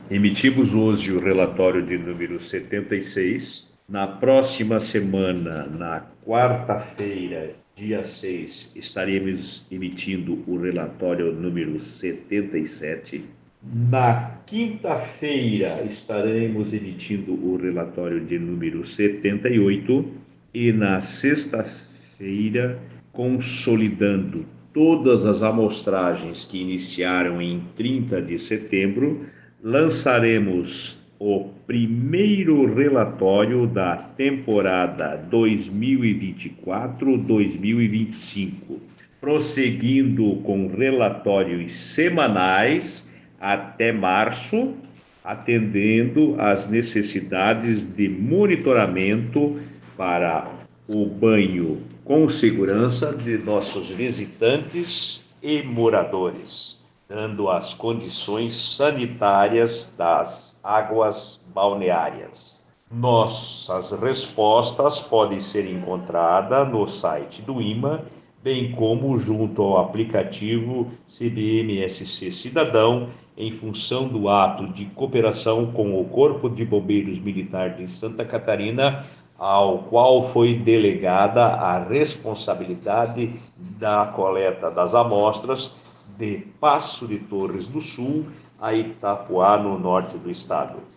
Emitimos hoje o relatório de número 76. Na próxima semana, na quarta-feira, dia 6, estaremos emitindo o relatório número 77. Na quinta-feira, estaremos emitindo o relatório de número 78. E na sexta-feira, consolidando todas as amostragens que iniciaram em 30 de setembro, lançaremos o primeiro relatório da temporada 2024-2025, prosseguindo com relatórios semanais até março, atendendo às necessidades de monitoramento para o banho com segurança de nossos visitantes e moradores, dando as condições sanitárias das águas balneárias. Nossas respostas podem ser encontradas no site do IMA, bem como junto ao aplicativo CBMSC Cidadão, em função do ato de cooperação com o Corpo de Bombeiros Militar de Santa Catarina, ao qual foi delegada a responsabilidade da coleta das amostras de Passo de Torres do Sul a Itapuá, no norte do estado.